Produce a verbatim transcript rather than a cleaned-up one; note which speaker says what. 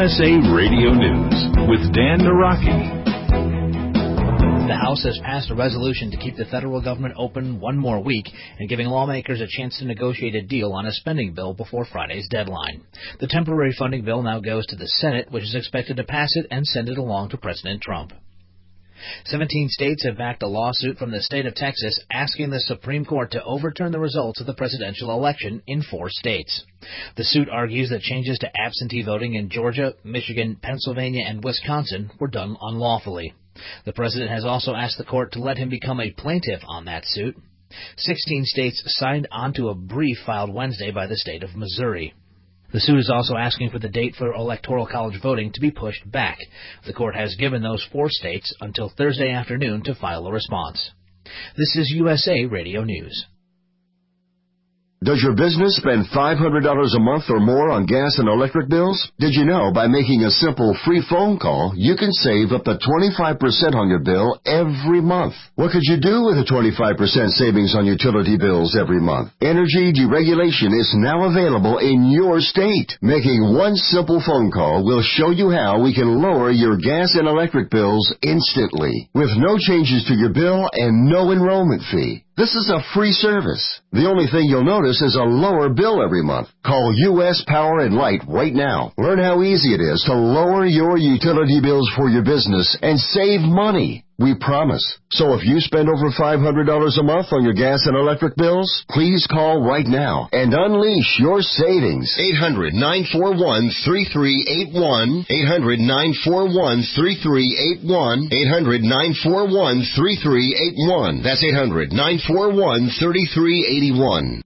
Speaker 1: S A Radio News with Dan Naraki.
Speaker 2: The House has passed a resolution to keep the federal government open one more week and giving lawmakers a chance to negotiate a deal on a spending bill before Friday's deadline. The temporary funding bill now goes to the Senate, which is expected to pass it and send it along to President Trump. Seventeen states have backed a lawsuit from the state of Texas asking the Supreme Court to overturn the results of the presidential election in four states. The suit argues that changes to absentee voting in Georgia, Michigan, Pennsylvania, and Wisconsin were done unlawfully. The president has also asked the court to let him become a plaintiff on that suit. Sixteen states signed onto a brief filed Wednesday by the state of Missouri. The suit is also asking for the date for Electoral College voting to be pushed back. The court has given those four states until Thursday afternoon to file a response. This is U S A Radio News.
Speaker 3: Does your business spend five hundred dollars a month or more on gas and electric bills? Did you know by making a simple free phone call, you can save up to twenty-five percent on your bill every month? What could you do with a twenty-five percent savings on utility bills every month? Energy deregulation is now available in your state. Making one simple phone call will show you how we can lower your gas and electric bills instantly, with no changes to your bill and no enrollment fee. This is a free service. The only thing you'll notice is a lower bill every month. Call U S Power and Light right now. Learn how easy it is to lower your utility bills for your business and save money. We promise. So if you spend over five hundred dollars a month on your gas and electric bills, please call right now and unleash your savings.
Speaker 4: eight hundred, nine four one, three three eight one. eight hundred, nine four one, three three eight one. eight hundred, nine four one, three three eight one. That's eight hundred, nine four one, three three eight one.